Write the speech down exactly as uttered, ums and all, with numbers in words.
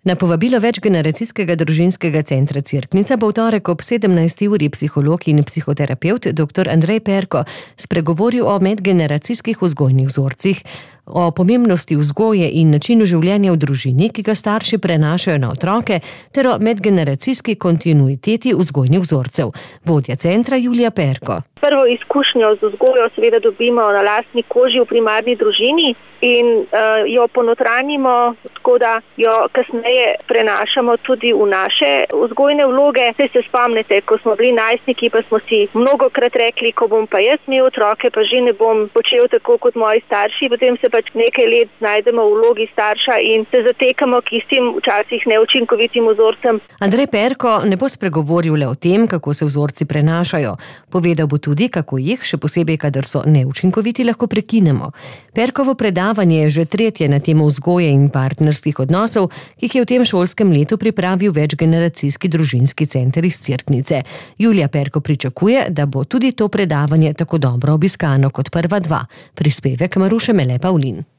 Na povabilo večgeneracijskega družinskega centra Cerknica bo v torek ob sedemnajsti uri psiholog in psihoterapevt doktor Andrej Perko spregovoril o medgeneracijskih vzgojnih vzorcih, o pomembnosti vzgoje in načinu življenja v družini, ki ga starši prenašajo na otroke, ter o medgeneracijski kontinuiteti vzgojnih vzorcev. Vodja centra Julija Perko. Prvo izkušnjo z vzgojo seveda dobimo na lastni koži v primarni družini in uh, jo ponotranjimo, tako da jo kasneje prenašamo tudi v naše vzgojne vloge. Saj se spomnite, ko smo bili najstniki, pa smo si mnogokrat rekli, ko bom pa jaz imel otroke, pa že ne bom počel tako kot moji starši. Potem se pač nekaj let znajdemo v vlogi starša in se zatekamo k istim včasih neučinkovitim vzorcem. Andrej Perko ne bo spregovoril le o tem, kako se vzorci prenašajo. Povedal bo tudi, kako jih, še posebej, kadar so neučinkoviti, lahko prekinemo. Perkovo predavanje je že tretje na temo vzgoje in partnerskih odnosov, ki jih je v tem šolskem letu pripravil večgeneracijski družinski center iz Cerknice. Julija Perko pričakuje, da bo tudi to predavanje tako dobro obiskano kot prva dva. Prispevek Maruše Mele Pavlin.